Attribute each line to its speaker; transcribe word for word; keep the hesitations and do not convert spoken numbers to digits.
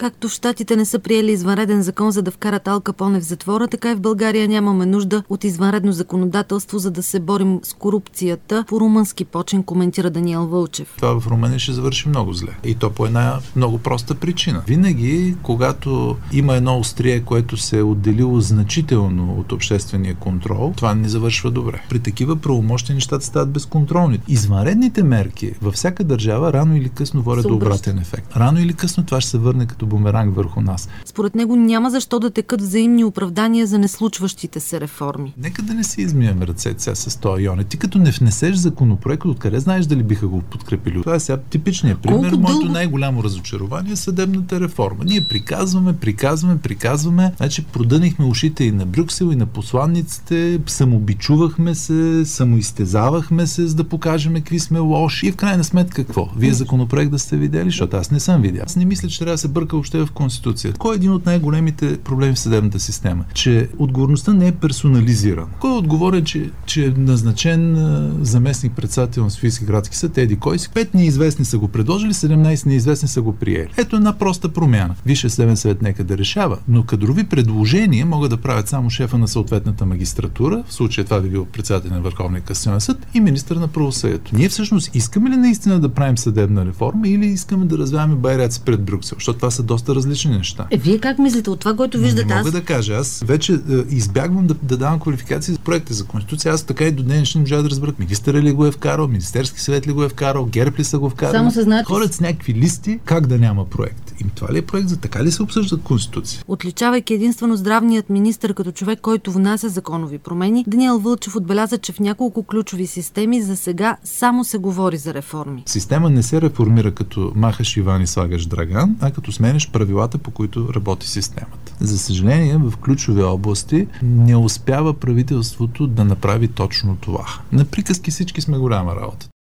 Speaker 1: Както в Щатите не са приели извънреден закон, за да вкарат Ал Капоне в затвора, така и в България нямаме нужда от извънредно законодателство, за да се борим с корупцията. По румънски почин коментира Даниел Вълчев.
Speaker 2: Това в Румъния ще завърши много зле. И то по една много проста причина. Винаги, когато има едно острие, което се е отделило значително от обществения контрол, това не завършва добре. При такива правомощия нещата стават безконтролни. Извънредните мерки във всяка държава рано или късно водят до обратен ефект. Рано или късно това ще се върне като бумеранг върху нас.
Speaker 1: Според него няма защо да текат взаимни оправдания за неслучващите се реформи.
Speaker 2: Нека да не си измием ръцете сега с този Йоне. Ти като не внесеш законопроект, откъде знаеш дали биха го подкрепили? Това е сега типичният пример.
Speaker 1: Колко
Speaker 2: Моето
Speaker 1: дълго...
Speaker 2: най-голямо разочарование е съдебната реформа. Ние приказваме, приказваме, приказваме. Значи продънихме ушите и на Брюксел, и на посланниците, самобичувахме се, самоизтезавахме се, за да покажем какви сме лоши. И в крайна сметка какво? Вие законопроект да сте видели, защото аз не съм видял. Аз не мисля, че трябва да се бърка въобще в Конституцията. Кой е един от най-големите проблеми в съдебната система? Че отговорността не е персонализирана. Кой е отговорен, че, че е назначен заместник-председател на Софийски градски съд? Еди кой си? Пет неизвестни са го предложили, седемнайсет неизвестни са го приели. Ето една проста промяна. Висше съдебен съвет нека да решава, но кадрови предложения могат да правят само шефа на съответната магистратура, в случая това би бил председател на Върховния касационен съд и министър на правосъдието. Ние всъщност искаме ли наистина да правим съдебна реформа или искаме да развяваме байраци пред Брюксел? Защото това са доста различни неща.
Speaker 1: Е, вие как мислите от това, което виждате?
Speaker 2: Не мога
Speaker 1: аз...
Speaker 2: да кажа. Аз вече е, избягвам да, да давам квалификации за проекти за Конституция. Аз така и до днес не можа да разбера. Министър ли го е вкарал, Министерски съвет ли го е вкарал, ГЕРБ ли са го вкарали?
Speaker 1: Само се знаете.
Speaker 2: Хорят с някакви листи, как да няма проект. Им това ли е проект? За така ли се обсъждат Конституция?
Speaker 1: Отличавайки единствено здравният министър като човек, който внася законови промени, Даниел Вълчев отбеляза, че в няколко ключови системи за сега само се говори за реформи.
Speaker 2: Система не се реформира като махаш Иван и слагаш Драган, а като сменеш правилата, по които работи системата. За съжаление, в ключови области не успява правителството да направи точно това. На приказки всички сме голяма работа.